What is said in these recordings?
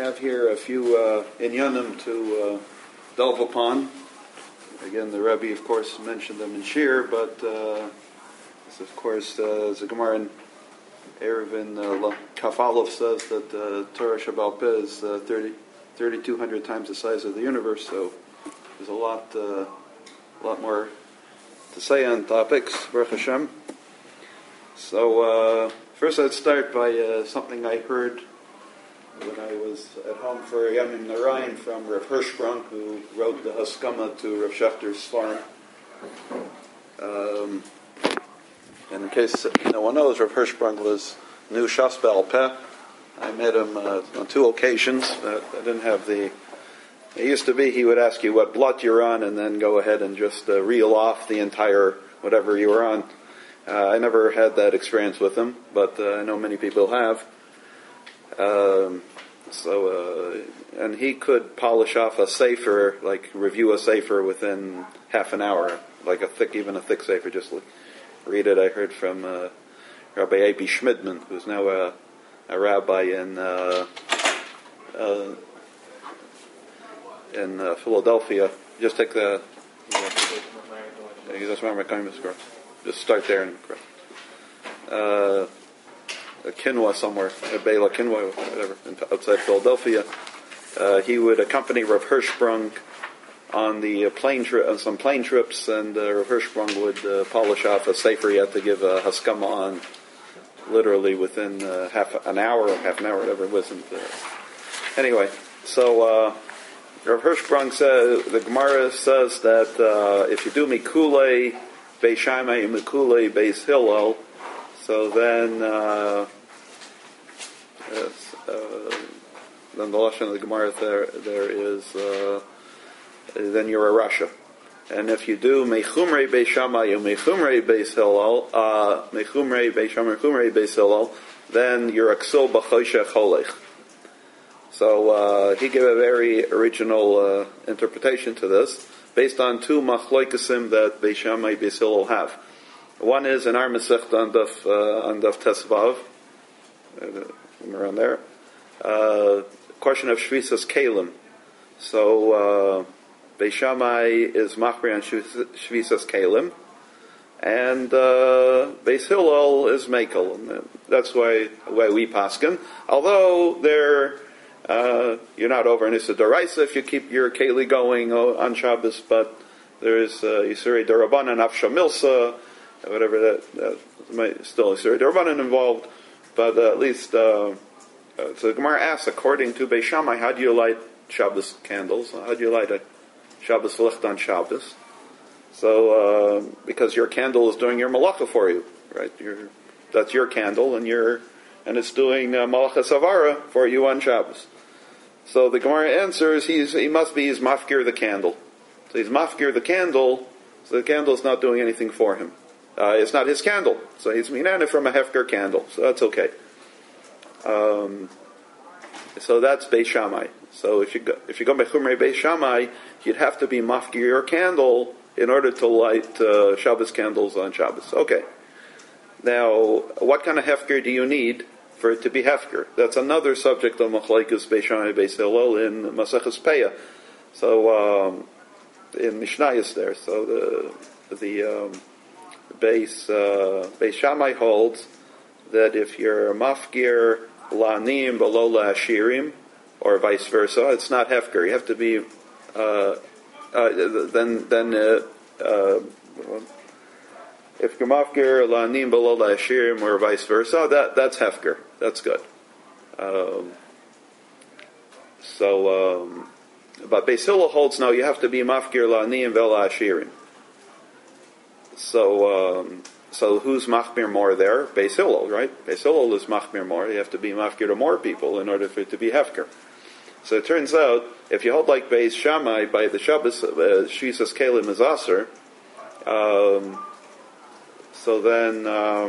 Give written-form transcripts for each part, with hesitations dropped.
have here a few inyanim to delve upon. Again, the Rebbe, of course, mentioned them in Shir, but this, of course, the Gemara in Eruvin Kaf Aleph says that Torah Shabbal Peh is 3,200 times the size of the universe, so there's a lot more to say on topics, Baruch Hashem. So first I'd start by something I heard when I was at home for Yamim Narayan from Rav Hirschsprung, who wrote the Haskama to Rav Schechter's farm. And in case no one knows, Rav Hirschsprung was new Shas B'al Peh. I met him on two occasions. I didn't have the... It used to be he would ask you what blot you're on and then go ahead and just reel off the entire whatever you were on. I never had that experience with him, but I know many people have. And he could polish off a sefer, like review a sefer within half an hour, like even a thick sefer, just read it. I heard from Rabbi A.B. Schmidman, who's now a rabbi in Philadelphia. Just take just start there and a Kinwa somewhere, a Bela Kinwa, whatever, outside Philadelphia. He would accompany Rav Hirschsprung on the on some plane trips, and Rav Hirschsprung would polish off a sefer he had to give a haskama on, literally within half an hour, whatever it was. Anyway, so Rav Hirschsprung says, the Gemara says that if you do Mikulei Beis Shammai and Mikulei Beis Hillel, so then the lashon of the Gemara there is then you're a Rasha. And if you do Mechumrei Beis Shammai and Mechumrei Beis Hillel, Mechumrei Beis Shammai and Mechumrei Beis Hillel, then you're a Ksil B'Choshech Cholech. So he gave a very original interpretation to this, based on two machloikasim that Beis Shammai and Beis Hillel have. One is in our Masechta on Daf Tesvav, around there, question of Shvisas Kalim. So Beis Shammai is machmir on Shvisas Kalim, and Beis Hillel is Mekel, and that's why we paskin. Although you're not over an Issa D'Oraisa if you keep your Keli going on Shabbos, but there is Yisurei D'Rabbanan Afsha Milsa, whatever that might still Yisurei D'Rabbanan involved, but at least so the Gemara asks, according to Beis Shammai, how do you light Shabbos candles? How do you light a Shabbos licht on Shabbos? So because your candle is doing your malacha for you, right? That's your candle, and it's doing malachas avara for you on Shabbos. So the Gemara answers, he's mafkir the candle. So he's mafkir the candle, so the candle is not doing anything for him. It's not his candle, so he's minana from a hefker candle, so that's okay. So that's Beis Shammai. So if you go Mechumrei Beis Shammai, you'd have to be mafkir your candle in order to light Shabbos candles on Shabbos. Okay. Now, what kind of hefker do you need for it to be hefker? That's another subject of Machlekes Beis Shammai Beis Hillel in Maseches Peah. So in Mishnayos there. So the Beis Shammai holds that if you're mafkir la'anim below la'ashirim, or vice versa, it's not hefker. You have to be if you're mafkir la'anim below la'ashirim, or vice versa, that's hefker. That's good. But Beis Hillel holds no, you have to be mafkir la'anim ve'lo la'ashirim. So who's machmir more there? Beis Hillel, right? Beis Hillel is machmir more. You have to be mafkir to more people in order for it to be hefker. So it turns out, if you hold like Beis Shammai by the Shabbos, Shvisas Kalim is aser, so then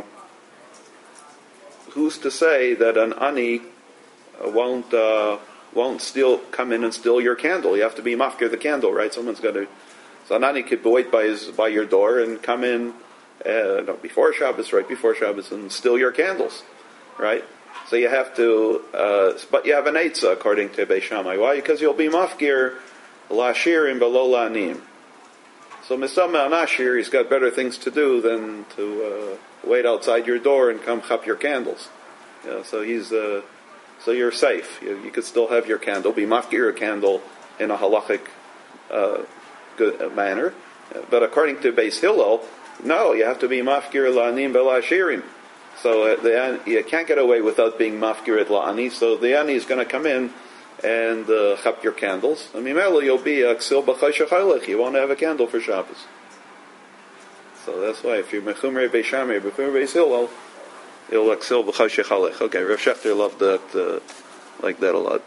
who's to say that an ani won't come in and steal your candle? You have to be mafkir the candle, right? Someone's got to. So an ani could wait by your door and come in before Shabbos, right before Shabbos, and steal your candles, right? So you have to, but you have an eitzah according to Beis Shammai. Why? Because you'll be mafgir la'ashirim below la'anim. So Misama Anashir, he's got better things to do than to wait outside your door and come chap your candles. So so you're safe. You could still have your candle, be mafgir a candle in a halachic good manner. But according to Beis Hillel, no, you have to be mafgir la'anim bela'ashirim. So you can't get away without being mafgir at la'ani. So the ani is going to come in and chap your candles. I mean, you'll be a ksil b'chayshach halech. You won't have a candle for Shabbos. So that's why if you're mechumrei Beis Shammai, mechumrei Beis Hillel, you'll ksil b'chayshach halech. Okay, Rav Shechter loved that, like that a lot.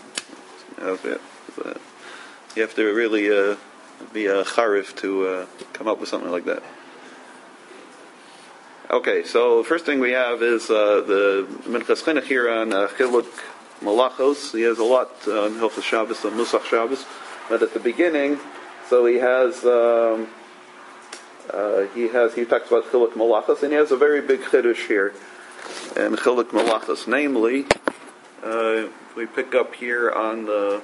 You have to really be a charif to come up with something like that. Okay, so the first thing we have is the Minchas Chinuch here on Chiluk Malachos. He has a lot on Hilchos Shabbos, on Musach Shabbos, but at the beginning, so he talks about Chiluk Malachos, and he has a very big chiddush here in Chiluk Malachos. Namely, we pick up here on the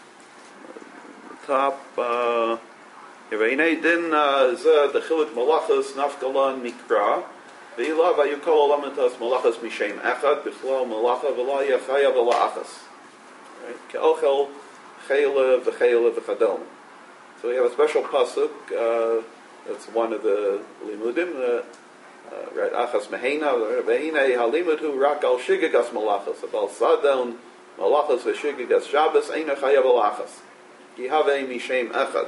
top. Yevainei din the Chiluk Malachos nafgalan mikra. Ve'ila vayukol olamentas malachas mishem echad b'chlal malacha v'la yachaya v'la achas. Right? Ke'ochel chayla v'chayla v'chadom. So we have a special pasuk. That's one of the limudim. Right? Achas meheina ve'inei halimud hu rak al shigigas malachas. Abal sadon malachas v'shigigas Shabbos eina chaya v'la achas. Yihavei mishem echad.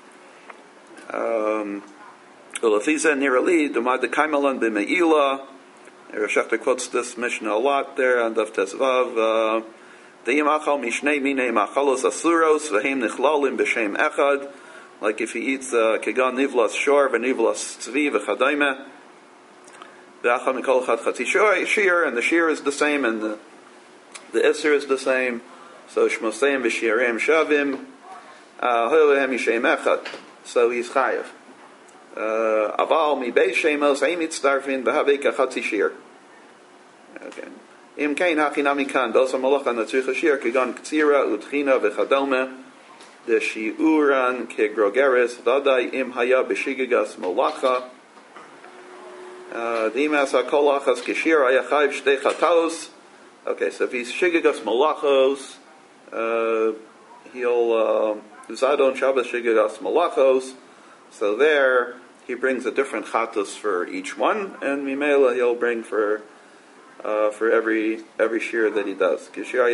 Well, if he's a Nirali, Dumad the Kaimalan b'Meila, Rav Shechter quotes this Mishnah a lot there on Daf Tezvav. De'im achal mishnei minei machalos asuros v'heim nichlalim b'shem echad. Like if he eats kegan nivlas shor v'nivlas tzvi v'chadayme. V'achal mikol chad chatzi shir, and the shir is the same, and the iser is the same. So shmoseim v'shirem shavim. Ho'el v'hem mishem echad. So he's chayav. Aval mi beis shemos ein mitzdarfin b'havei kachatzi shir. Okay. Im kein hachinami kan dosa malacha natzricha shir kegan ktsira utchina v'chadome the shiuran kegrogeres vadai im haya b'shigigas malacha dimas hakolachas keshir ayachayiv shtei chataos. Okay, so if he's shigigas malachos, he'll zadon Shabbos shigigas malachos. So there, he brings a different chatos for each one, and Mimela he'll bring for every shir that he does.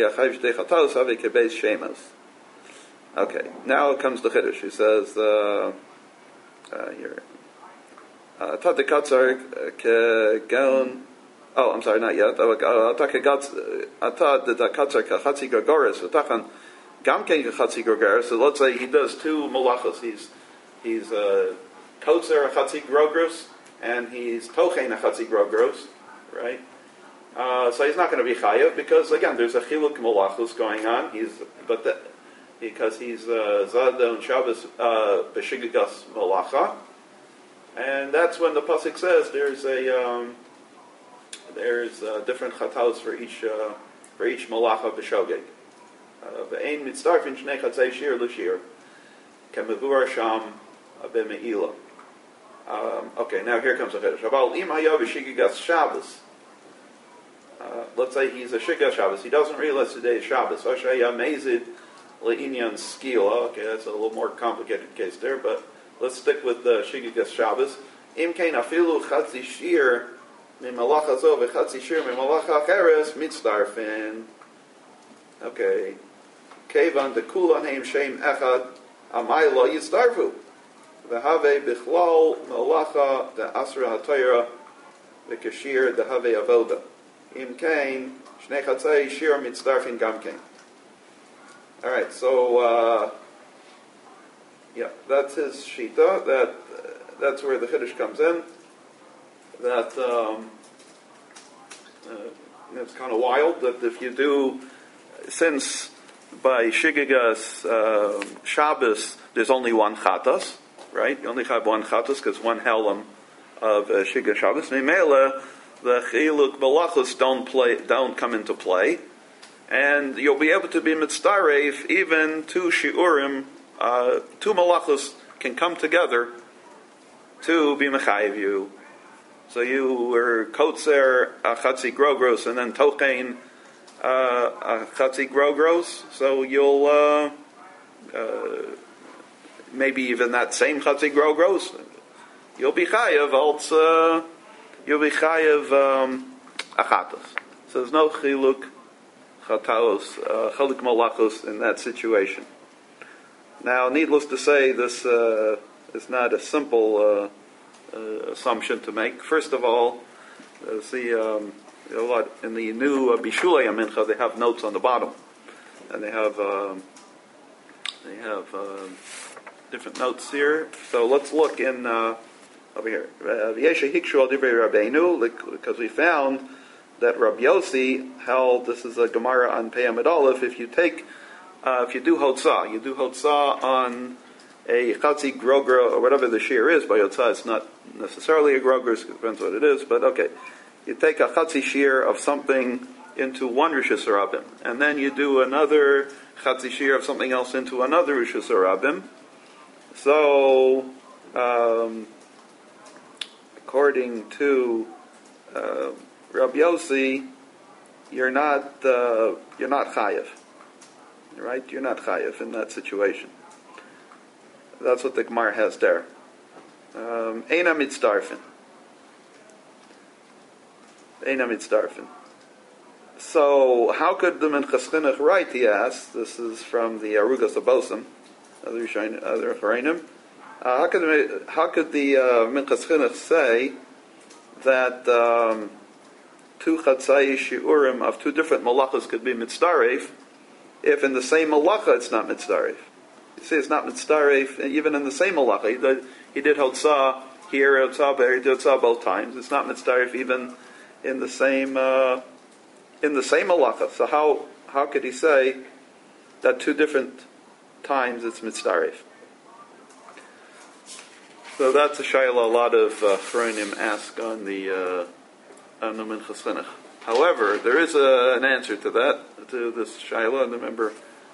Okay, now comes the chiddush. He says here, Tat katzar kegon. Oh, I'm sorry, not yet. Tat the katzar kachatzi gorgoris v'tachan gam ken kachatzi gorgoris. So let's say he does two malachos. He's kotzer a chatzi grogros, and he's tochein a chatzi grogros, right? So he's not going to be chayav because again, there's a chiluk malachos going on. Because he's zadon Shabbos b'shigigas malacha, and that's when the pasuk says there's different chataos for each malacha b'shogeg. Ve'ein mitzdarfin shnei chatzei shir l'shir kemevur sham b'meila. Okay, now here comes a chiddush. About im hayav b'shigigas Shabbos. Let's say he's a shigigas Shabbos. He doesn't realize today is Shabbos. Oshaya mezid le'inyan skila. Okay, that's a little more complicated case there, but let's stick with the shigigas Shabbos. Im kein afilu chatzi shir mimalacha zo v'chatzi shir mimalacha acheres mitzdarfin. Okay, kevan dekulan heim shem echad amay lo yitzdarfu. V'havei bichlal malacha the asra hatayra v'kashir the havei avoda. Im kain shnei chatzei shir mitzdarfin gam kain. All right, so that's his shita. That's where the chiddush comes in. That it's kind of wild that if you do, since by shigigas Shabbos there's only one chatas. Right? You only have one chatos because one helam of Shigas Shabbos. Mimela, the chiluk malachos don't come into play, and you'll be able to be mitzdaref even two shiurim, two malachos can come together to be mechayiv you. So you were kotzer chatzi grogros and then tochein chatzi grogros. So you'll maybe even that same chatzi grogros, you'll be chayiv also. You'll be chayiv achatos. So there's no chiluk chataos chiluk malachos in that situation. Now, needless to say, this is not a simple assumption to make. First of all, see a lot in the new Bishulei Mincha, they have notes on the bottom, and they have different notes here. So let's look in over here. Because we found that Rabbi Yossi held, this is a Gemara on Pei Amud Aleph, if you do hotzah, you do hotzah on a chatzi grogra, or whatever the shear is, by hotzah it's not necessarily a grogra, it depends what it is, but okay. You take a chatzi shear of something into one Rishus Harabim, and then you do another chatzi shear of something else into another Rishus Harabim. So, according to Rabbi Yossi, you're not chayiv, right? You're not chayiv in that situation. That's what the Gemara has there. Eina mitzdarfin. Eina mitzdarfin. So, how could the Minchas Chinuch write? He asks. This is from the Arugas Abosim, other Chorainim. How could the Minchas Chinuch say that two chatzai shiurim of two different malachas could be mitzdaref, if in the same malacha it's not mitzdaref? You see, it's not mitzdaref even in the same malacha. He did hotzah here, hotzah there. He did hotzah both times. It's not mitzdaref even in the same malacha. So how could he say that two different times it's mitzdaref? So that's a shayla a lot of Chronim ask on the Minchas Chinuch. However, there is an answer to that, to this shayla, and remember,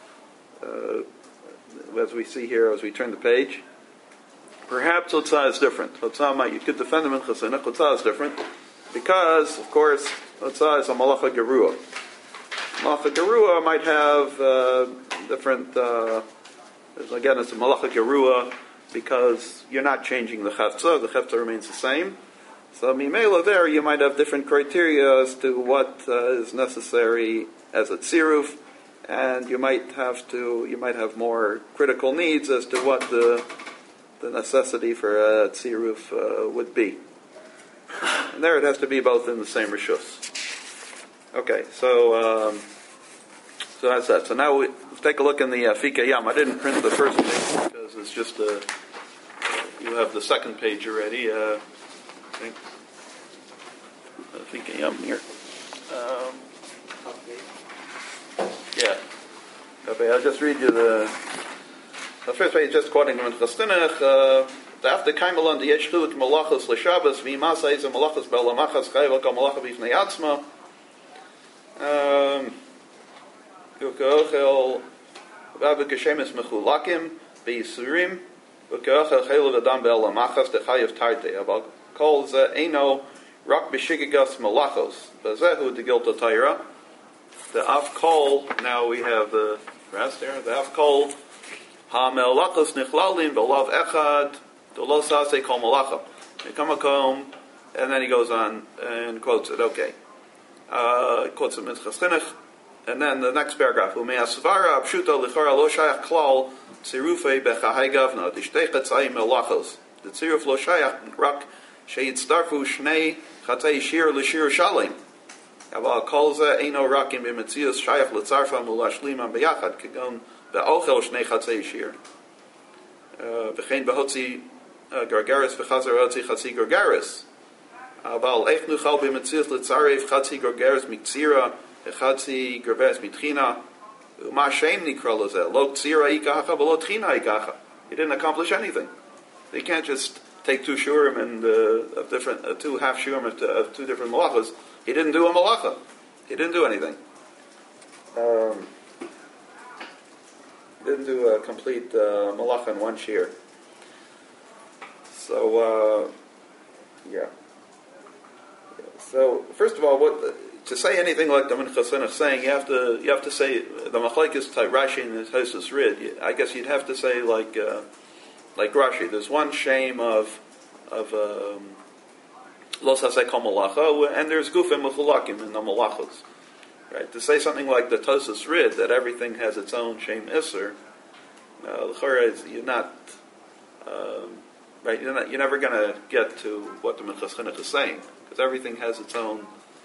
as we see here, as we turn the page, perhaps Hotzah is different. You could defend the Minchas Chinuch. Hotzah is different because, of course, Hotzah is a malacha gerua. Malacha gerua might have different. Again, it's a malacha gerua because you're not changing the chefza. The chefza remains the same. So mimela there, you might have different criteria as to what is necessary as a tziruf, and you might have more critical needs as to what the necessity for a tziruf would be. And there it has to be both in the same rishus. Okay, so that's that. So now let's take a look in the Fika Yam. I didn't print the first page because it's just you have the second page already. I think Fika Yam here. Yeah. Okay, I'll just read you the first page. Just quoting from Minchas Chinuch. After Kaimelon the Yeshchut Malachos LeShabbos V'Imasa Is Malachos Be'Lamachas Chayv Kol Malacha B'Ifnei Atzma. Ukeochel Vavu Keshemes Mechulakim Be'Yisurim Ukeochel Chayil V'Adam Be'Lamachas Dechayev Tarte Aval Kol Ze Eino Rak B'Shigigas Malachos Bezehu Degilta Taira. The Af Kol. Now we have the rest there. The Af Kol Ha Melachos Nichlalim B'Lav Echad. The Lo Sase Kol Malacha. Mekamakom, and then he goes on and quotes it. Okay, quotes it Minchas Chinuch, and then the next paragraph. Umeasvara Pshuta Lichara Lo Shayach Klal Tzirufei Bechahai Gavna Dishtei Chatzayim Melachos. The Tziruf Lo Shayach Rak Sheyitzdarfu Shnei Chatzay Shir L'Shir Shalim. Aval Kol Ze Eino Rakim B'Metzias Shayach L'Tzarfa Mulashliman B'Yachad Kegon Be'Ochel Shnei Chatzay Shir. V'chein Behotzi Gargaris v'chazar hotzi chatzi gargaris. Aval eich nuchal b'metzias l'tzaref chatzi gargaris miktzira chatzi gargaris mitchina. Uma shem nikra lezeh lo tzira ikacha v'lo tchina ikacha. He didn't accomplish anything. You can't just take two shurim and of different two half shurim of two different malachas. He didn't do a malacha. He didn't do anything. Didn't do a complete malacha in one shear. So yeah. So first of all, to say anything like the Minchas Chinuch is saying, you have to say the machlekes type Rashi and Tosfos Rid. I guess you'd have to say like Rashi. There's one shame of Los Hasei Kol Malacha, and there's Gufim Mechulakim in the Malachos. Right? To say something like the Tosfos Rid, that everything has its own shame Isser, you're not right. You're never going to get to what the Minchas Chinuch is saying, because everything has its own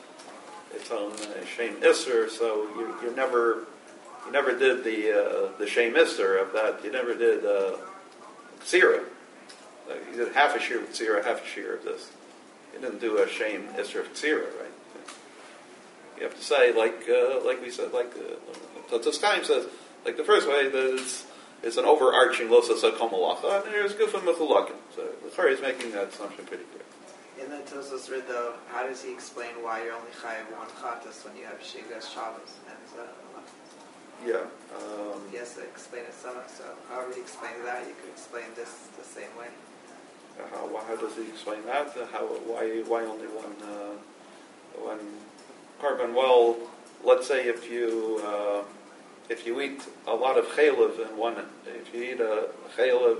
shame Isser. So you never did the shame Isser of that. You never did Tzira. You did half a shear of Tzira, half a shear of this. You didn't do a shame Isser of Tzira, right? You have to say, like we said, Tosfos Chaim says, like the first way, it's an overarching Los Hasei Kol Malacha, and there's Gufim Mechulakim. So the Chari is making that assumption pretty clear. In the Tosfos Rid, though, how does he explain why you're only chayav one chatas when you have Shigas Shabbos? And yeah. He has to explain it so however he explains that, you could explain this the same way. How does he explain that? Why only one carbon? Well, let's say if you eat a lot of chaylev in one, if you eat a chaylev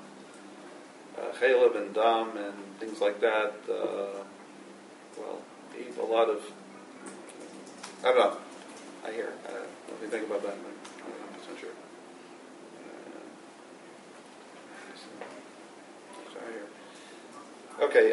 and dam and things like that, eat a lot of. I don't know. I hear. Let me think about that. I'm not 100% sure. Okay.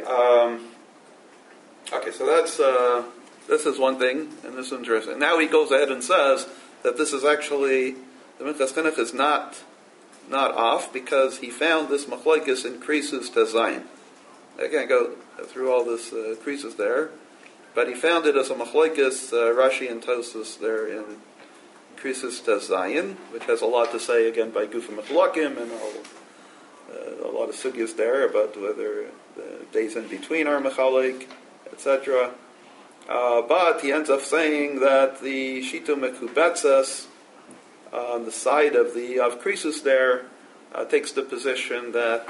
Okay. So that's this is one thing, and this is interesting. Now he goes ahead and says that this is actually the Minchas Chinuch is not off, because he found this machlokes increases to Zayin. I can't go through all this increases there, but he found it as a machlokes Rashi and Tosfos there in increases to Zayin, which has a lot to say again by Gufim Mechulakim and a lot of sugyas there about whether the days in between are mechalek, etc. But he ends up saying that the Shito Mekubetzes on the side of Krisus there takes the position that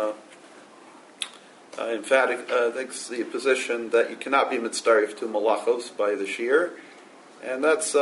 takes the position that you cannot be mitzdarif to malachos by the shear, and that's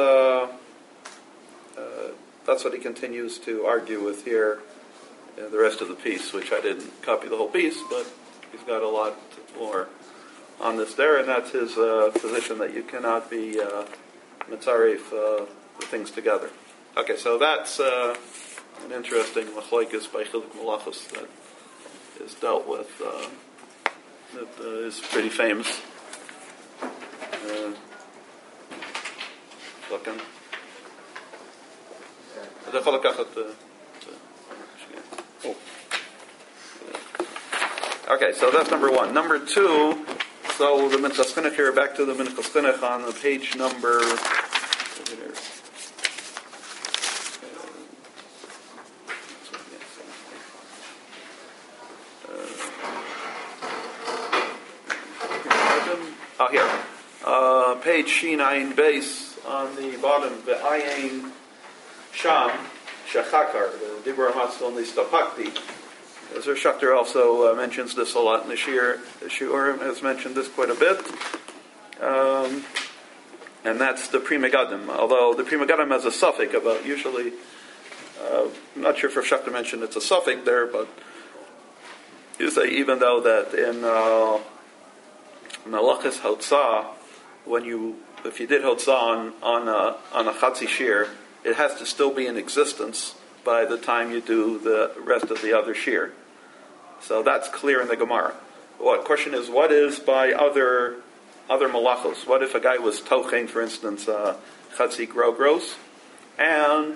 what he continues to argue with here in the rest of the piece, which I didn't copy the whole piece, but he's got a lot more on this there, and that's his position that you cannot be mitzaref the things together. Okay, so that's an interesting machlokes by Chiluk Malachos that is dealt with. That is pretty famous. Looking. Okay, so that's number one. Number two. So the Minchas Chinuch here, back to the Minchas Chinuch on the page number. Page Shinayin base on the bottom, the Ayin Sham Shachakar, the Dibur Hamatzon Listapakti. Zer Shachter also mentions this a lot in the Shiur. The Shiurim has mentioned this quite a bit. And that's the Pri Megadim. Although the Pri Megadim has a suffix about usually, I'm not sure if Shachter mentioned it's a suffix there, but you say even though that in Malachis Hotzah, if you did Hotzah on a Chatzi Shir, it has to still be in existence by the time you do the rest of the other Shir. So that's clear in the Gemara. What question is, what is by other malachos? What if a guy was tochein, for instance, Chatzi Grogros, and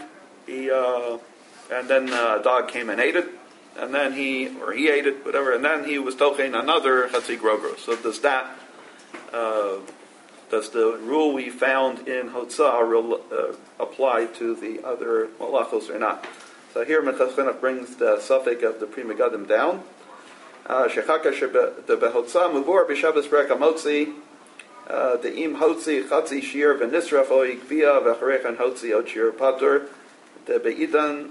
then a dog came and ate it, and then he ate it, whatever, and then he was tochein another Chatzi Grogros. So does the rule we found in Hotzah apply to the other malachos or not? So here Minchas Chinuch brings the suffix of the Pri Megadim down, Shechaka the behotza muvor b'Shabbos brek hamotzi. The im hotzi chatzi shir v'nisraf o ikvia v'charechan hotzi ot shir patur. The beidan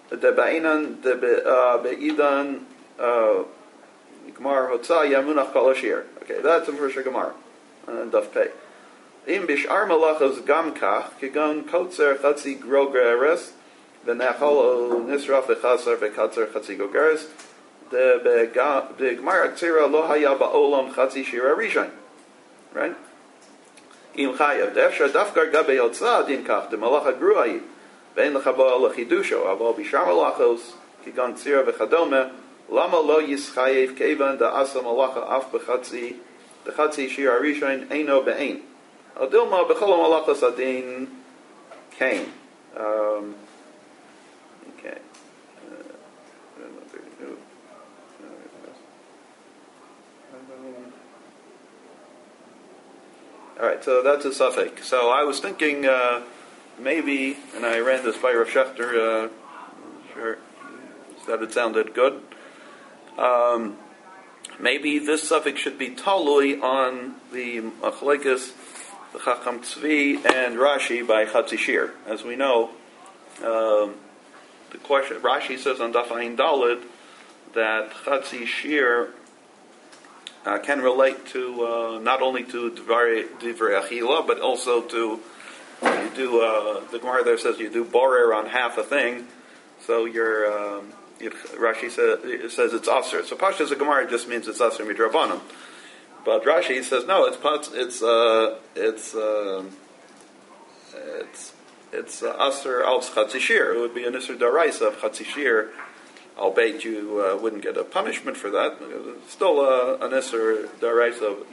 Gemara hotza yamunach kol shir. Okay, that's in first Gemara. Daf pei. Im bishar malachos gam kach kigon kotzer chatzi grogeres v'nechol nisraf v'chaser v'katzer chatzi grogeres. The Gemara Tzira lo haya ba'olam chatzi shira rishon, right? Im chayav defsha dafkar gabe yotza din kach de malacha gruayi vein lechaba lechidusho aval bishar malachos kigan tzira v'chadome lama lo yischayev kevan da asa malacha af b'chatzi the chatzi shira rishon eino be'ein adilma b'chol malachos adin kain. Okay. All right, so that's a suffix. So I was thinking maybe, and I ran this by Rav Schechter, sure, said it sounded good. Maybe this suffix should be talui on the machlekes, the Chacham Tzvi and Rashi by Chatzi Shir. As we know, the question Rashi says on Daf Ayin Daled that Chatzi Shir can relate to not only to Divrei Achila, but also to you do the Gemara there says you do borer on half a thing, so you're Rashi says it's aser. So Pashas the Gemara just means it's aser midrabanan, but Rashi says no, it's aser al chatzi shir. It would be an iser daraisa of chatzi shir. Albeit you wouldn't get a punishment for that. It's still an iser daraisa.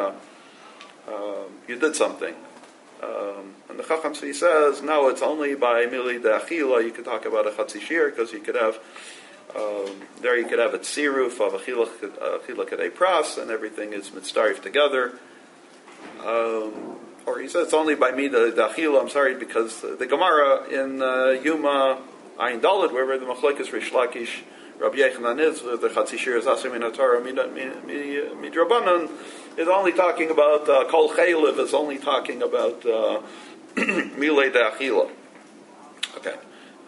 You did something. And the Chacham Tzvi says no, it's only by mili de achila you could talk about a chatzi shir because you could have there you could have a tziruf of achila kedei pras and everything is mitzdarif together. Or he says it's only by mida de achila. I'm sorry because the Gemara in Yuma Ayin Daled, wherever the machlekes Rish Lakish, Rabbi Yechanan is, the Chatzi Shir is aser min haTorah midrabanan, is only talking about kol chaylev, is only talking about milei de achila. Okay,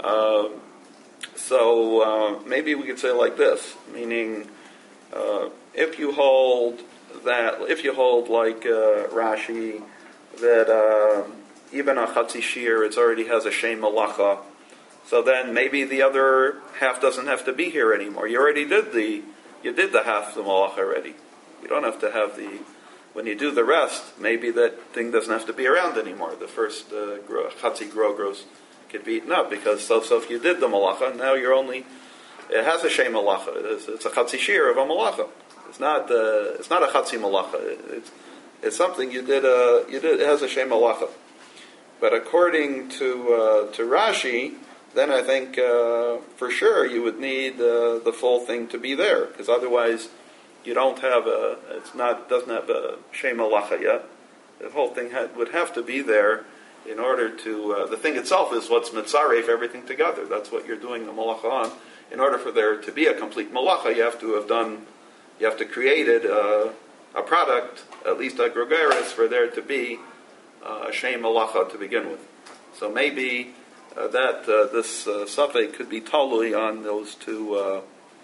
so maybe we could say like this, meaning if you hold like Rashi that even a Chatzi Shir it already has a shem malacha. So then maybe the other half doesn't have to be here anymore. You already did the half the malach already. You don't have to have when you do the rest, maybe that thing doesn't have to be around anymore. The first chatzi grogros could be eaten up because so if you did the malacha, now it has a shem malacha. It's a chatzi shir of a malacha. It's not a chatzi malacha. It's something you did. It has a shem malacha. But according to Rashi, then I think for sure you would need the full thing to be there, because otherwise you don't have doesn't have a shem malacha yet. The whole thing would have to be there in order to the thing itself is what's mitzaref everything together. That's what you're doing the malacha on. In order for there to be a complete malacha, you have to created a product, at least a gregaris, for there to be a shem malacha to begin with. So maybe this suffix could be totally on those two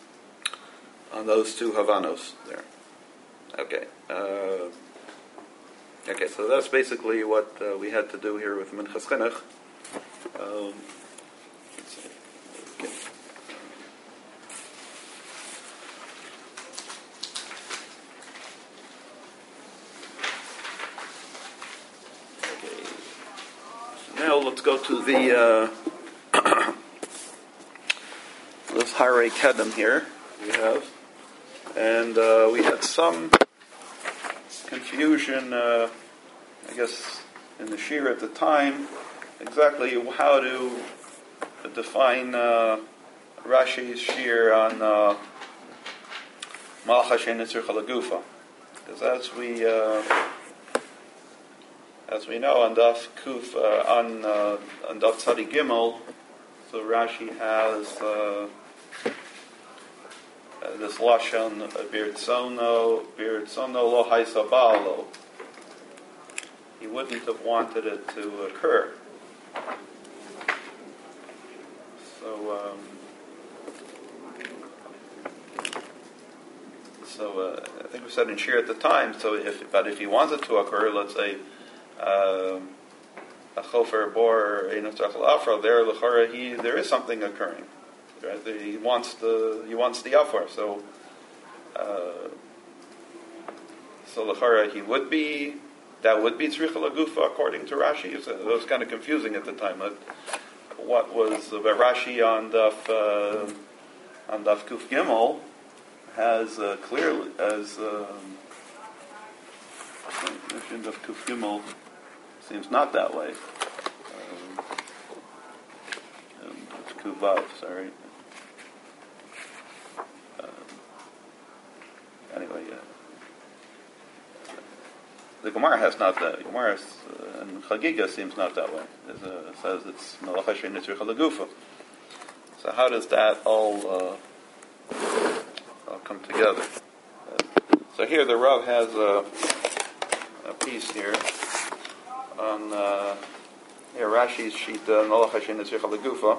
havanos there. Okay. Okay, so that's basically what we had to do here with Minchas Chinuch. Let's see. Okay. Now let's go to the this Harei Kedem here we have, and we had some confusion, I guess, in the shir at the time, exactly how to define Rashi's shir on Malcha Shein Nitzur Chalagufa, because as we know on Daf Kuf on Daf Tzadi Gimel, so Rashi has this lashon birtzono lo haisabalo. He wouldn't have wanted it to occur. So I think we said in Shir at the time. So if he wants it to occur, let's say a chofer bor einotzach afra, there is something occurring. Right? He wants the afar. So l'chara he would be. That would be tzricha lagufa according to Rashi. It was kind of confusing at the time. What was Rashi on Daf Kuf Gimel has clearly as Daf Kuf Gimel seems not that way. It's Kuf Vav, sorry. Anyway, the Gemara has not that. The Gemara and Chagiga seems not that way. It says it's Malacha Shein Tzricha Lagufa. So how does that all come together? So here the Rav has a piece here on Rashi's sheet Malacha Shein Tzricha Lagufa.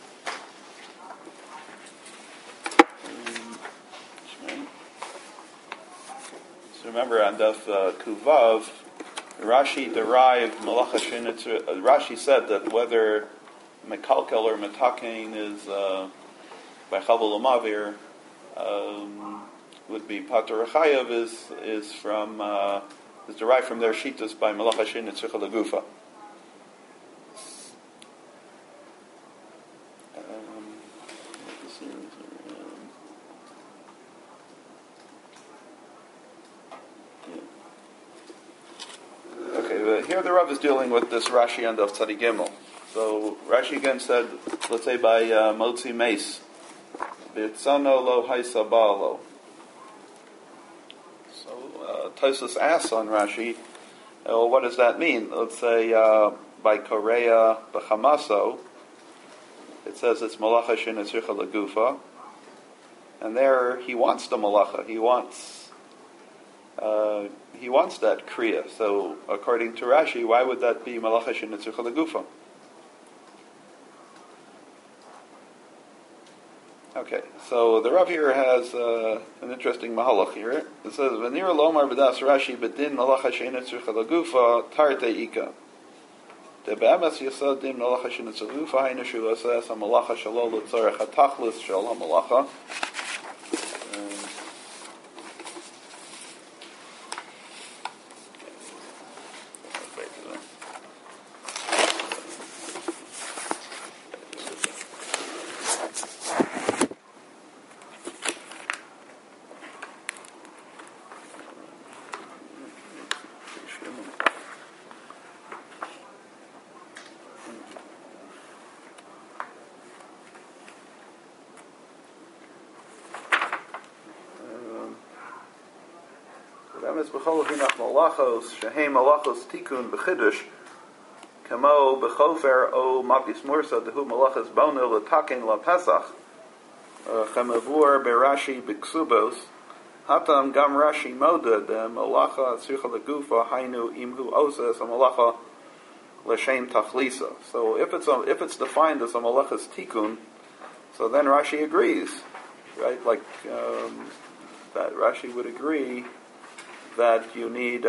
Remember on Daf Kuvav, Rashi derived Malacha Shein Tzricha. Rashi said that whether Mekalkel or Metakein is by Chavel Umavir would be Pater Chayav is derived from their shitas by Malacha Shein Tzricha Lagufa. Here the Rav is dealing with this Rashi and of Tzadi Gimel. So Rashi again said, let's say by Motzi Meis, B'tzano lo haisabalo. So Tosfos asks on Rashi, well, what does that mean? Let's say by Korea b'chamaso, it says it's Malacha Shein Tzricha Lagufa, and there he wants the Malacha. He wants that kriya. So, according to Rashi, why would that be Malacha Shein Tzricha Lagufa? Okay, so the Rav here has an interesting mahalach here. It says, "V'nira lomar b'das Rashi b'din Malacha Shein Tzricha Lagufa tarte ika." The be'emes yisod din Malacha Shein Tzricha Lagufa hainu shu asas ha-malacha shelo l'tzorech ha-tachlis shel ha-malacha. B'chol hinach malachos shehem malachos tikun b'chidush kamo b'chofer o mapis mursa dehu malachos bono l'taken la pesach chamavur berashi b'ksubos hatam gam Rashi moda de malacha tzricha lagufa hainu imhu oses a malacha l'shem tachlisa. So if it's defined as a malachos tikun, so then Rashi agrees, right? Like that Rashi would agree that you need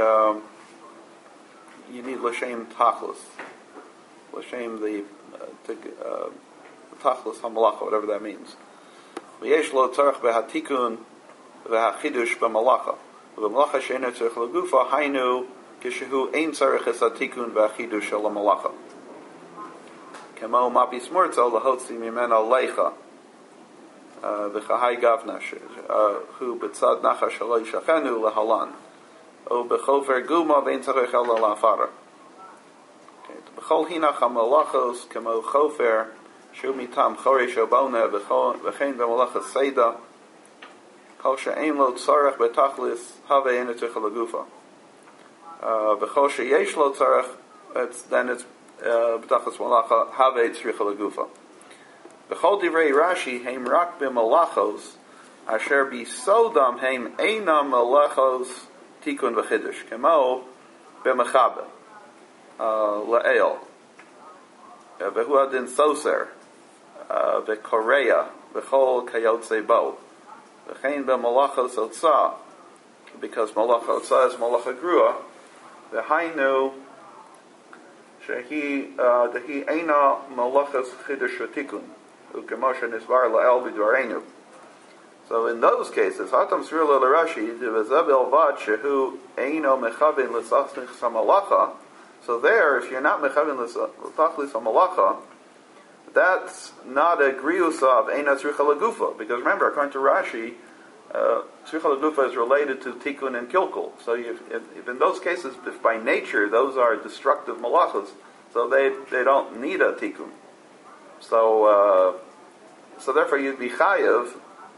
l'shem tachlis, l'shem the tachlis hamalacha, whatever that means. V'yesh lo tzarech behatikun v'hachidush b'malacha. V'malacha she'eino tzarech lagufa hainu kishehu ein tzarech es hatikun v'hachidush shel hamalacha. Kemo mapis murtzo lahotzi mimena leicha v'chahai gavna hu b'tzad nacha shelo yishachenu lehalan. O bechover guma vein tzarech ela la'afara. Bechol hinach hamalachos kemo chofer shu mitam choresh obona v'chein b'malachas seida kol she'ein lo tzarech betachlis have ein tzarech lagufa. Bechol she'yesh lo tzarech then it's betachlis malacha have tzarech lagufa. Bechol divrei Rashi heim rak b'malachos asher bisodam heim einam melechos tikun v'chidush kemo b'mechabe le'el v'hu adin soser v'korea v'chol kayotze bo v'chein b'melachos otzah, because malacha otzah is malacha grua, v'hainu shehi dehi eina malachas chidush v'tikun u'kemoshe nisvar le'el b'dvarenu. So in those cases, hatam srila l'Rashi v'zebel vad shehu eino mechavin l'sachlich samalacha. So there, if you're not mechavin l'sachlich samalacha, that's not a griusa of eina tzricha lagufa, because remember, according to Rashi, tzricha lagufa is related to tikkun and kilkul. So if in those cases, if by nature those are destructive malachas, so they don't need a tikkun. So therefore you'd be chayav.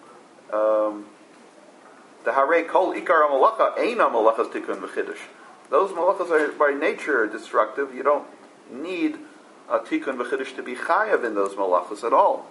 The harei kol ikar malacha eina malachas tikkun v'chidush. Those malachas are by nature destructive. You don't need a tikkun v'chidush to be chayav in those malachas at all.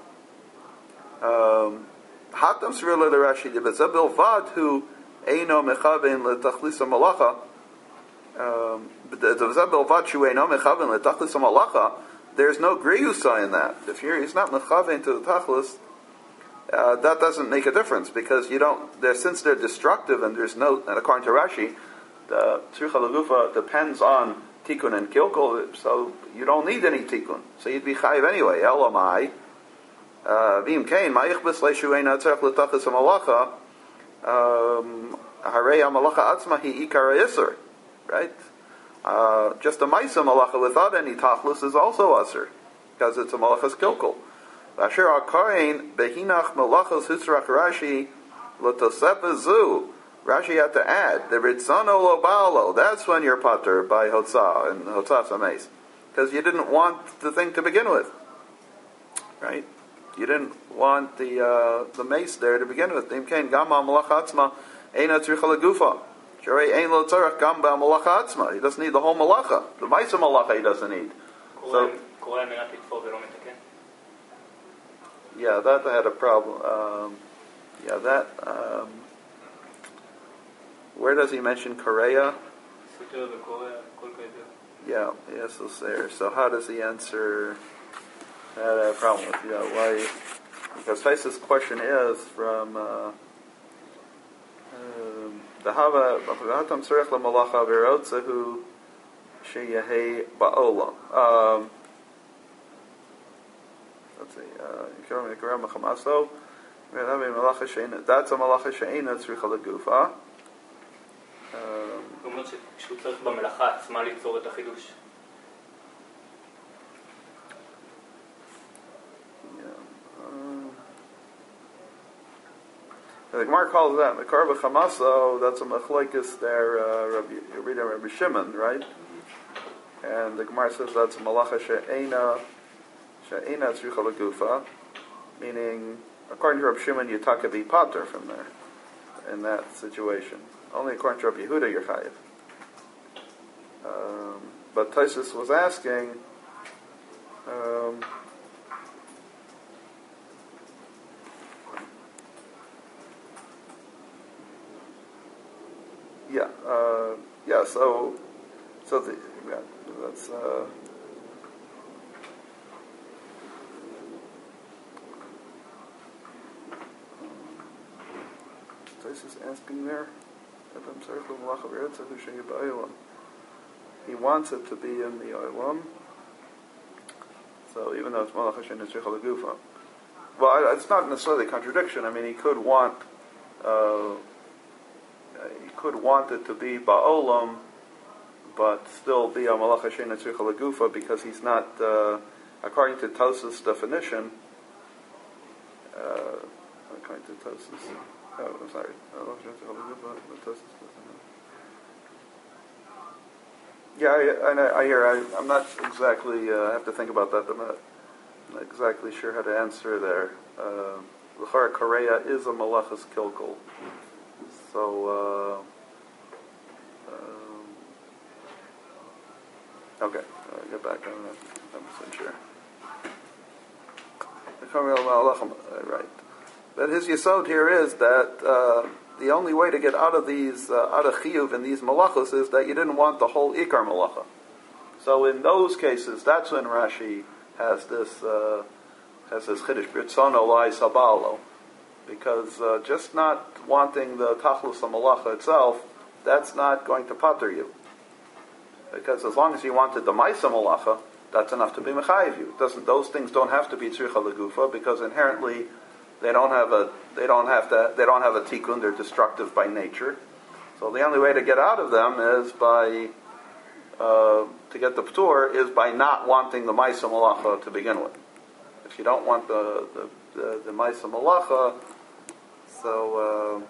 Hatam srila l'Rashi debezabil vad hu eino mechaven letachlisa malacha. Debezabil vad hu eino mechaven letachlisa malacha. There's no griyusa in that. If he's not mechaven to the tachlis, that doesn't make a difference, because you don't. Since they're destructive, and there's no. And according to Rashi, the tzricha lagufa depends on tikkun and kilkul, so you don't need any tikkun. So you'd be chayiv anyway. Elamai v'im kain ma'ichbes leishu eina tzarech l'tachlis hamalacha harei hamalacha atzma hi ikar ha'isur, right? Just a ma'isa malacha without any tachlis is also asur, because it's a malachas kilkul. Asher Akain behinach melachos husrach Rashi l'tosepa. Rashi had to add the ritzano lo baalo. That's when you're pater by hotzah and hotzah sameis, because you didn't want the thing to begin with, right? You didn't want the mace there to begin with. Imkain gama malacha atzma eina tzricha legufa. Sharei ein lo tzarach gam ba malacha atzma. He doesn't need the whole malacha. The ma'isa malacha he doesn't need. So. Yeah, that had a problem. Where does he mention Korea? Yeah, yes, it's there. So how does he answer that problem with? Yeah, why? Because Fais's question is from the Hava B'Hatam Tzarech LaMalacha V'Rotzehu Sheyehei Ba'olam. Let's see. That's a malacha she'ena tzricha legufa. הוא אומר שהוא צריך במלאכה עצמה ליצור את החידוש. The Gemara calls that Mekar b'chamaso. That's a machlokes there, Rabbi Shimon, right? And the Gemara says that's a malacha she'ena tzricha legufa, meaning, according to Rabbi Shimon, you taka be pater from there, in that situation. Only according to Rabbi Yehuda, you're chayiv. But Taisus was asking, that's Taisus asking there. He wants it to be in the oilam. So even though it's malach Hashem tzricha legufa, well, it's not necessarily a contradiction. I mean, he could want it to be ba'olam, but still be a malach Hashem tzricha legufa, because he's not, according to Tosas' definition. According to Tosas. Oh, I'm sorry. Yeah, I hear. I'm not exactly. I have to think about that. I'm not exactly sure how to answer there. L'chara Korea is a malachas kilkul, so okay. I'll get back on that. I'm not sure. Right. But his yesod here is that the only way to get out of these out of chiyuv in these malachos is that you didn't want the whole ikar malacha. So in those cases, that's when Rashi has this chiddush b'ritzono lai sabalo, because just not wanting the tachlus malacha itself, that's not going to pater you. Because as long as you wanted the ma'isa malacha, that's enough to be mechayiv you. Those things don't have to be tzricha legufa, because inherently they don't have a tikkun. They're destructive by nature. So the only way to get out of them is by to get the ptur is by not wanting the ma'isa malacha to begin with. If you don't want the ma'isa malacha, so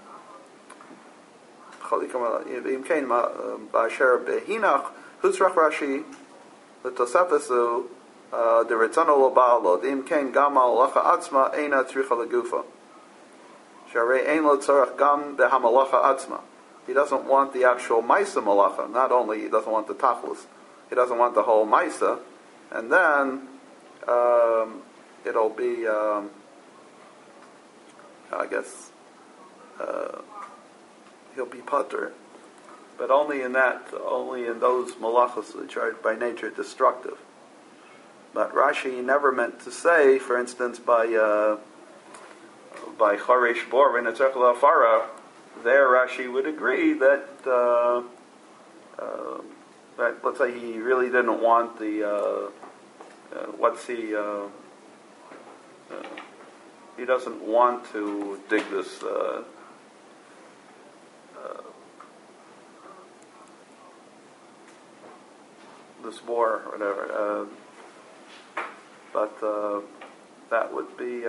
im kain ba'asher behinach husrach Rashi l'tosefesu the ritzano l'ba'alo im kain gam malacha atzma eina tzricha legufa sharei ein lo tzarach gam behamalacha atzma. He doesn't want the actual ma'isa malacha. Not only he doesn't want the tachlus, he doesn't want the whole ma'isa, and then it'll be I guess he'll be pater, but only in those malachos which are by nature destructive. But Rashi never meant to say, for instance, by charesh bor and etzech la'afara, there Rashi would agree that that let's say he really didn't want the he doesn't want to dig this this bore or whatever, but that would be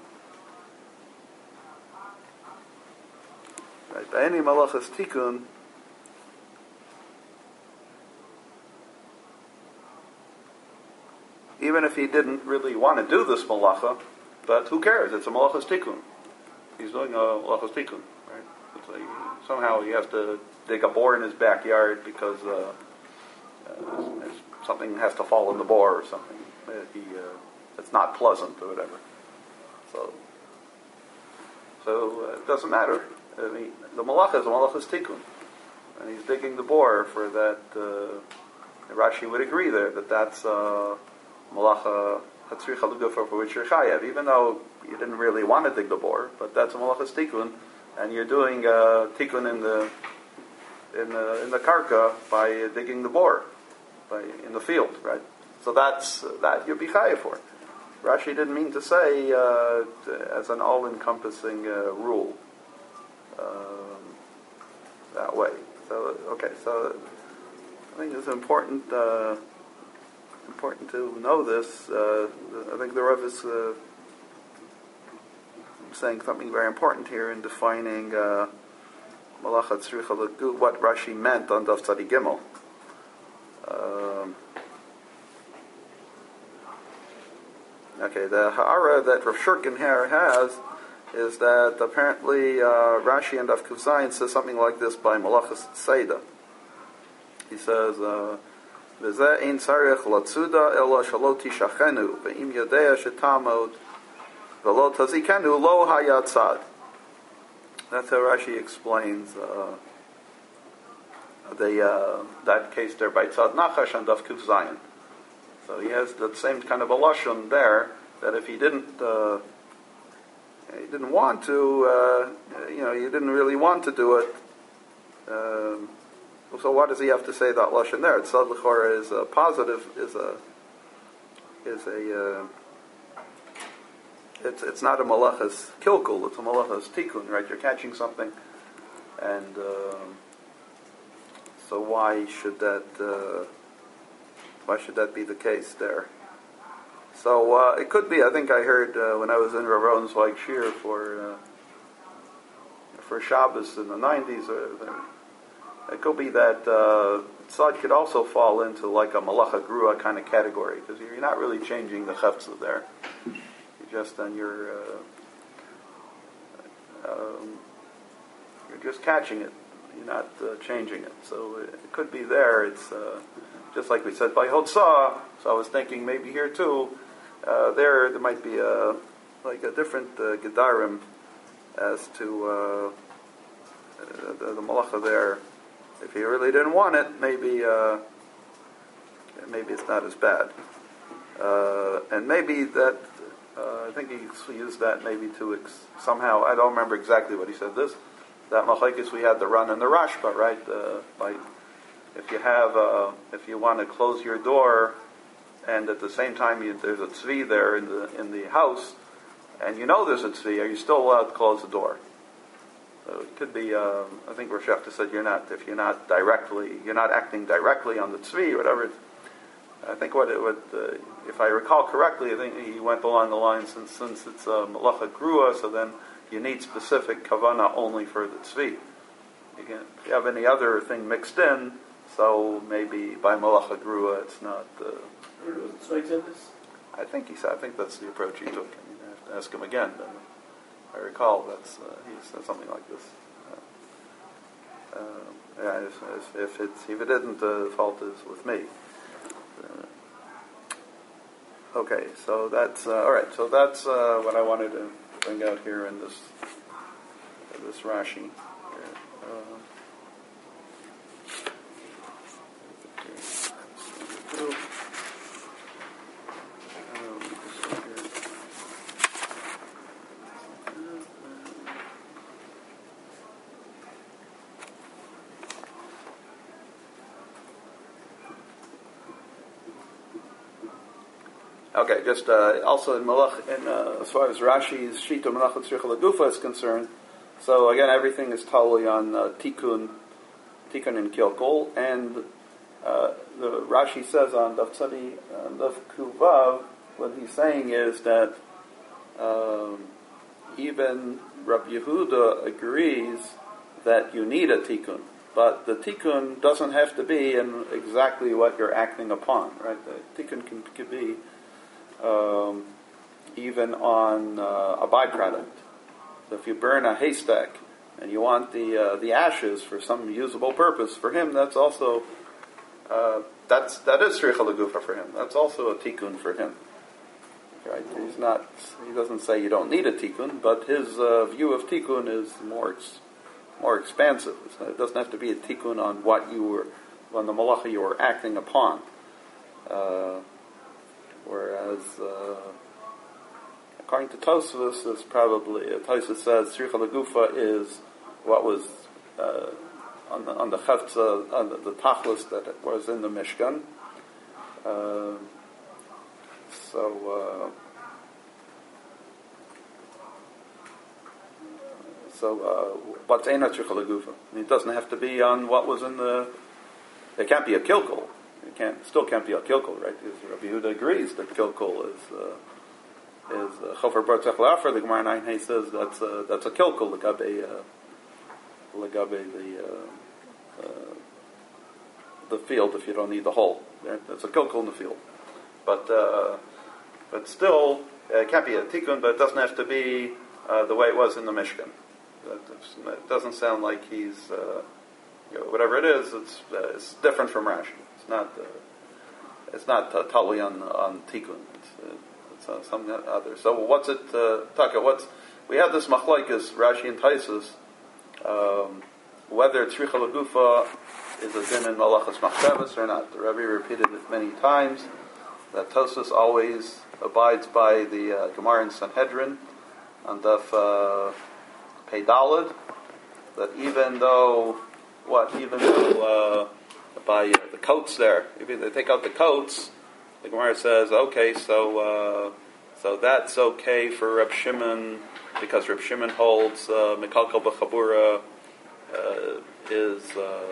right. By any malachas tikkun, even if he didn't really want to do this malacha, but who cares? It's a malachas tikkun. He's doing a malachas tikkun, right? It's like somehow he has to dig a bore in his backyard because something has to fall in the bore or something. It's not pleasant or whatever. So it doesn't matter. I mean, the malacha is a malachas tikkun, and he's digging the bore for that. Rashi would agree there that that's malacha hatzricha legufa for which you're chayav, even though you didn't really want to dig the bore, but that's a malachas tikkun, and you're doing tikkun in the karka by digging the bore, in the field, right? So that's that you'd be chayav for. Rashi didn't mean to say as an all-encompassing rule that way. So so I think it's important to know this. I think the Rav is saying something very important here in defining malachat tzricha legufa, what Rashi meant on Daf Tzadi Gimel. The ha'ara that Rav Shurkin here has is that apparently Rashi and Daf Kuf Zayin says something like this by malachas seida. He says, "V'zeh ein tzarich latzuda ela shelo tishachenu ve'im yodea shetamod v'lo tazikenu lo hayatzad." That's how Rashi explains that case there by Tzad Nachash and Daf Kuf Zayin. So he has that same kind of a lashon there, that if he didn't want to, he didn't really want to do it. So what does he have to say that lashon there? Tzad l'chora is a positive, it's not a malachas kilkul, it's a malachas tikkun, right? You're catching something, and so why should that be the case there? So it could be. I think I heard when I was in Rav Rosenzweig Shir for Shabbos in the 90s. It could be that tzad could also fall into like a malacha grua kind of category, because you're not really changing the chefza there. You're just you're just catching it. You're not changing it. So it could be there. It's just like we said by Hotzah. So I was thinking maybe here too. There might be a different gedarim as to the malacha there. If he really didn't want it, maybe it's not as bad. And maybe that, I think he used that maybe to somehow, I don't remember exactly what he said this, that machlekes we had the Ran and the Rashba, right? If you want to close your door, and at the same time there's a tzvi there in the house, and you know there's a tzvi, are you still allowed to close the door? So it could be. I think Rosh Hashanah said if you're not acting directly on the tzvi, whatever. I think if I recall correctly, I think he went along the line since it's malacha grua, so then you need specific kavana only for the tzvi. If you have any other thing mixed in, so maybe by malacha grua it's not. I think he said. I think that's the approach he took. I mean, I have to ask him again. But I recall he said something like this. If it didn't, the fault is with me. Okay, so that's all right. So that's what I wanted to bring out here in this Rashi. Okay, just also in Malach, as far as Rashi's Shita Menachat Tzricha Lagufa is concerned, so again, everything is totally on Tikkun and Kilkul, and the Rashi says on Daf Tzadi, Daf Kuvav, what he's saying is that even Rabbi Yehuda agrees that you need a Tikkun, but the Tikkun doesn't have to be in exactly what you're acting upon, right? The Tikkun can be even on a byproduct. So if you burn a haystack and you want the ashes for some usable purpose, for him that's also that is tzricha legufa for him. That's also a tikkun for him. Right? He doesn't say you don't need a tikkun, but his view of tikkun is more expansive. It doesn't have to be a tikkun on on the malacha you were acting upon. Whereas, according to Tosfos, Tosfos says tzricha legufa is what was on the chavtza, on the tachlis that it was in the Mishkan. What's eina tzricha legufa? It doesn't have to be on what was in the. It can't be a kilkul. Still can't be a kilkul, right? Because Rabbi Yehuda agrees that kilkul is chofer bar tzech la'afer. The Gemara 9 says that's a kilkul legabe the field if you don't need the hole. That's a kilkul in the field, but still it can't be a tikkun. But it doesn't have to be the way it was in the Mishkan. It doesn't sound like he's whatever it is. It's different from Rashi. It's not totally on tikkun. It's something other. So what's it? Taka? We have this machlokes Rashi and Taisus whether tzricha legufa is a din in malachas machshavas or not. The Rebbe repeated it many times that Tosfos always abides by the Gemara in Sanhedrin on Daf Pei Daled, that even though by the coats there, if they take out the coats, the Gemara says, okay, so that's okay for Reb Shimon, because Reb Shimon holds Mekalkel B'Chabura is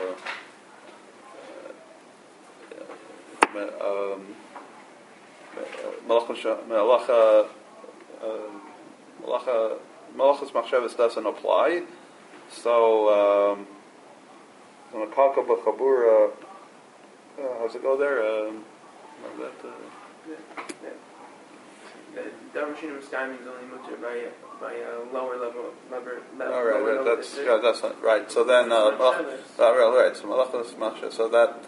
Malachas Machshavas doesn't apply, so Mekalkel B'Chabura, how's it go there? Remember that? The Rishon Muskayim is only mutter by a lower level. All right, that's not, right. So then, right. So Malachas Machshavas. So that.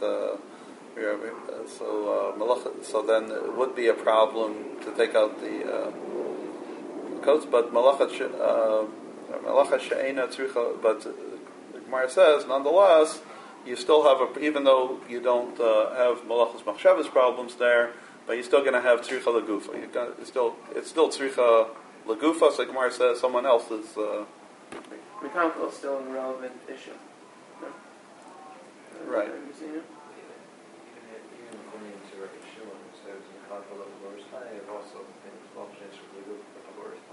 So then it would be a problem to take out the coats, but Malachat Malacha she'ena tzricha, but the Gemara says, nonetheless, you still have even though you don't have malachas machshavas problems there, but you're still going to have tzricha lagufa. It's still tzricha lagufa. So Gemara says someone else is. Mechanical is still an irrelevant issue. No? Right. Even according to Rabbi Shimon, who says mechanical of the Lord's time, it also contains functions for lagufa of the Lord's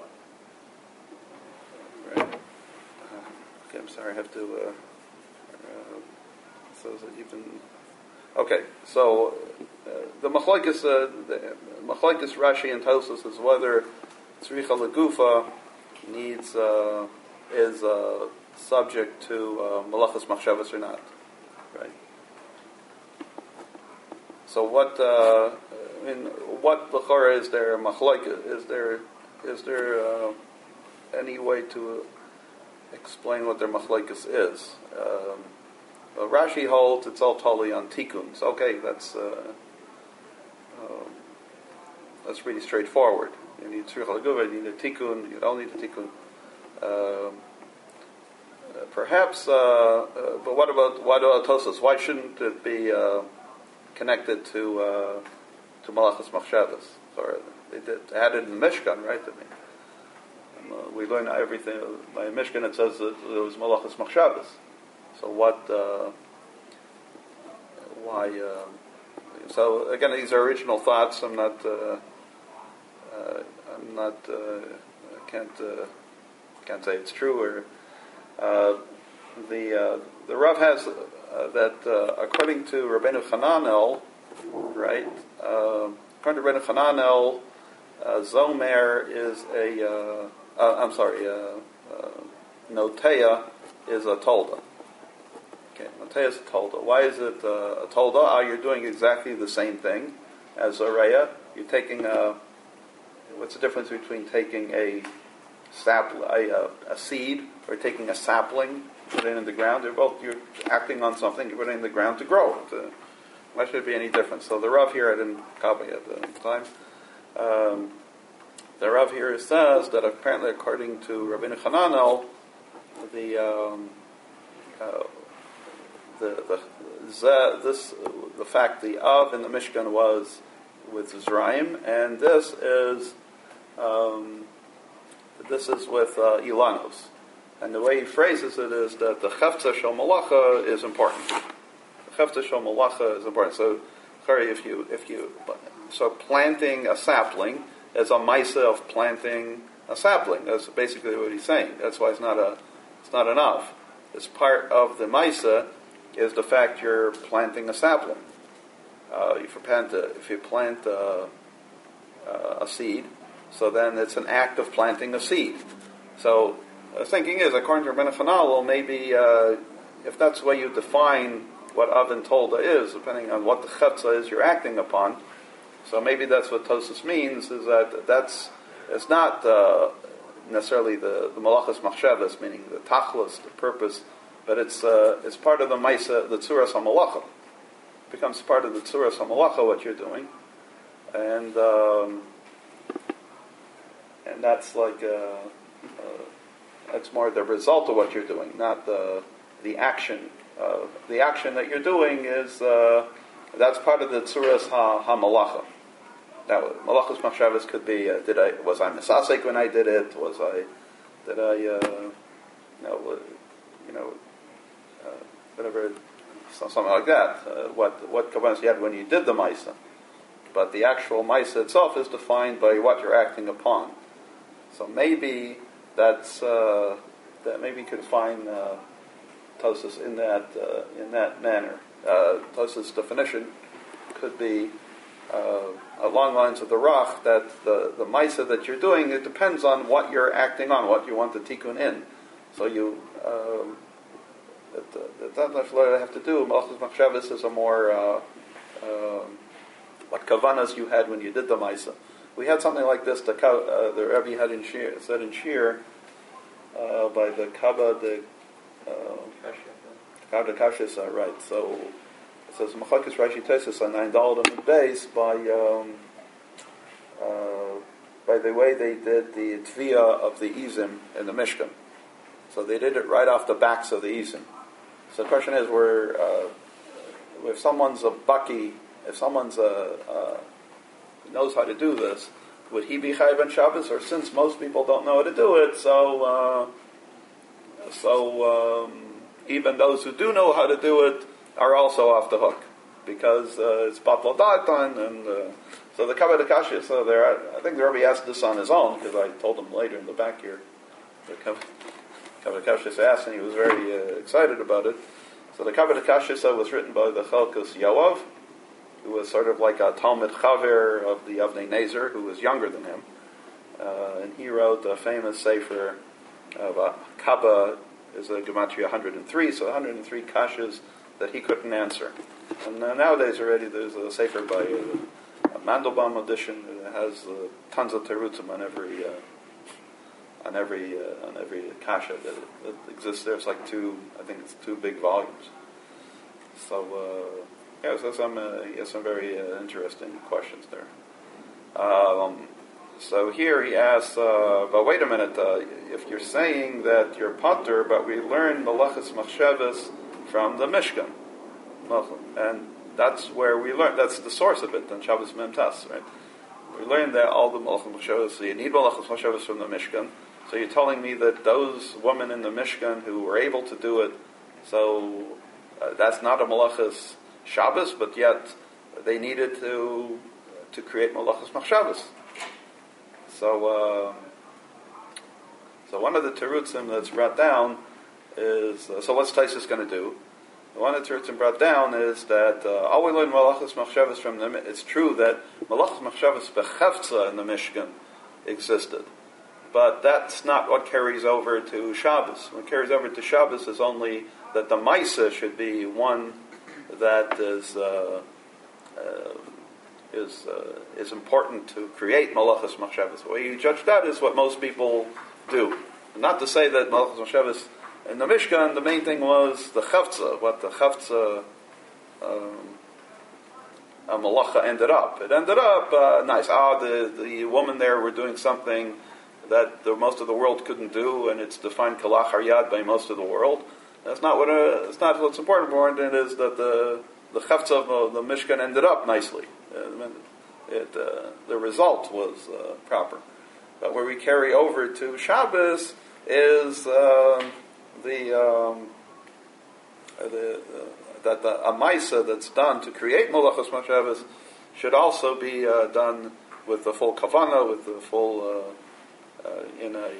time. Right. Okay, I'm sorry. I have to. So that you can. Okay, so the machlokes Rashi and Tosfos is whether tzricha lagufa needs is subject to malachas machshavas or not, right? So what what l'chora is there machlokes? Is there any way to explain what their machlokes is? Rashi holds it's all totally on tikkuns. Okay, that's really straightforward. You need tzricha lagufa, you need a tikkun, you don't need a tikkun. Perhaps, but what about Tosfos? Why shouldn't it be connected to malachas machshavas? Or they had it in the Mishkan, right? I mean, we learn everything by Mishkan. It says that it was malachas machshavas. So what? Why? So again, these are original thoughts. I'm not. Can't say it's true. Or the Rav has that according to Rabbeinu Hananel, right? According to Rabbeinu Hananel, Zomer is a. Notea is a tolda. Okay, Notea is a tolda. Why is it a tolda? You're doing exactly the same thing as a reya. You're taking a. What's the difference between taking a seed or taking a sapling, putting it in the ground? You're acting on something, you're putting it in the ground to grow it. Why should it be any different? So the Rav here, I didn't copy at the time. The Rav here says that apparently, according to Rabbeinu Hananel, the fact the Av in the Mishkan was with Zrayim, and this is with Ilanos. And the way he phrases it is that the Chefza Shel Malacha is important. The Chefza Shel Malacha is important. So, so planting a sapling is a maisa of planting a sapling. That's basically what he's saying. That's why it's not enough. It's part of the maisa is the fact you're planting a sapling. If you plant a seed, so then it's an act of planting a seed. So the thinking is, according to Rabbeinu Hananel, maybe if that's the way you define what Avin Tolda is, depending on what the Chetza is you're acting upon, so maybe that's what Tosfos means, is it's not necessarily the Malachas Machshavas, meaning the Tachlis, the purpose, but it's part of the Maisa, the Tzuras HaMalacha. It becomes part of the Tzuras HaMalacha, what you're doing. And that's like that's more the result of what you're doing, not the action. The action that you're doing is that's part of the tzuras ha-malacha. Now, malachas machshavas could be: was I misasek when I did it? Whatever, something like that. What kavanas you had when you did the maisa, but the actual maisa itself is defined by what you're acting upon. So maybe that maybe you could find Tosfos in that manner. Tosfos' definition could be along lines of the Rach, that the Maisa that you're doing, it depends on what you're acting on, what you want the tikkun in. So you that's what I have to do. Malachas Machshavas is a more what kavanas you had when you did the Maisa. We had something like this. The Rebbe had said in Shir by the Kabba the Kabba Kashis, right? So it says Machakis Rashi Tosfos on 9 Daled base by the way they did the Tviyah of the Izim in the Mishkan. So they did it right off the backs of the Isim. So the question is, if someone's a baki, if someone's knows how to do this, would he be Chayiv on Shabbos? Or since most people don't know how to do it, so even those who do know how to do it are also off the hook, because it's Batal Datan, and so the Kabbalah Kasha, so there, I think the Rebbe asked this on his own, because I told him later in the back here, the Kabbalah Kasha asked, and he was very excited about it. So the Kabbalah Kasha was written by the Chalkus Yoav, who was sort of like a Talmud Chaver of the Avnei Nezer, who was younger than him. And he wrote a famous sefer of Kabbalah, is a Gematria 103, so 103 kashas that he couldn't answer. And nowadays already there's a sefer by a Mandelbaum edition that has tons of terutzim on every kasha that exists there. It's like two big volumes. So so some very interesting questions there. So here he asks, but wait a minute, if you're saying that you're pater, but we learn Malachas Machshavas from the Mishkan, and that's where we learn, that's the source of it, in Shabbos Mem Tas, right? We learned that all the Malachas Machshavas, so you need Malachas Machshavas from the Mishkan, so you're telling me that those women in the Mishkan who were able to do it, so that's not a Malachas Shabbos, but yet they needed to create Malachas Machshavas. So one of the terutzim that's brought down is, so what's Taisus going to do? One of the terutzim brought down is that all we learn Malachas Machshavas from them, it's true that Malachas Machshavas Bechevtza in the Mishkan existed. But that's not what carries over to Shabbos. What carries over to Shabbos is only that the Maisa should be one that is important to create Malachas Machshavas. The way you judge that is what most people do. Not to say that Malachas Machshavas in the Mishkan, the main thing was the Chavtza, what the Chavtza Malacha ended up. It ended up nice. The woman there were doing something that most of the world couldn't do, and it's defined Kalach Haryad by most of the world. That's not what it's not what's important. More important is that the Chavtza of the Mishkan ended up nicely. The result was proper. But where we carry over to Shabbos is that the Amaisa that's done to create Malachas Machshavas should also be done with the full kavana, with the full in a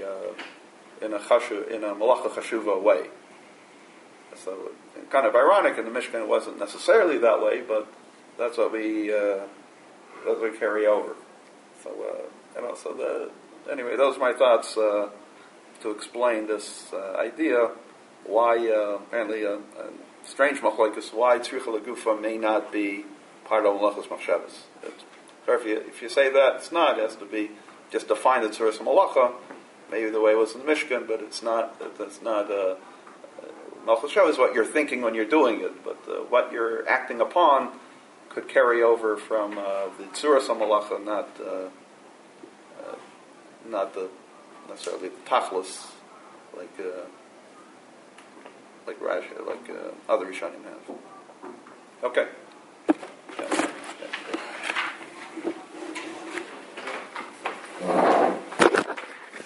Malacha Chashuva way. So kind of ironic in the Mishkan it wasn't necessarily that way, but that's what we carry over. So anyway, those are my thoughts to explain this idea. Why apparently strange machlokes, why Tzricha L'Gufa may not be part of Malachas Machshavas. So if you say that it's not, it has to be just define the Tzuras Malacha, maybe the way it was in the Mishkan, but it's not. That's not. Malachas Machshavas is what you're thinking when you're doing it, but what you're acting upon could carry over from the Tzuras Malacha, not necessarily the Tachlis, like Rashi, like other Rishonim have. Okay.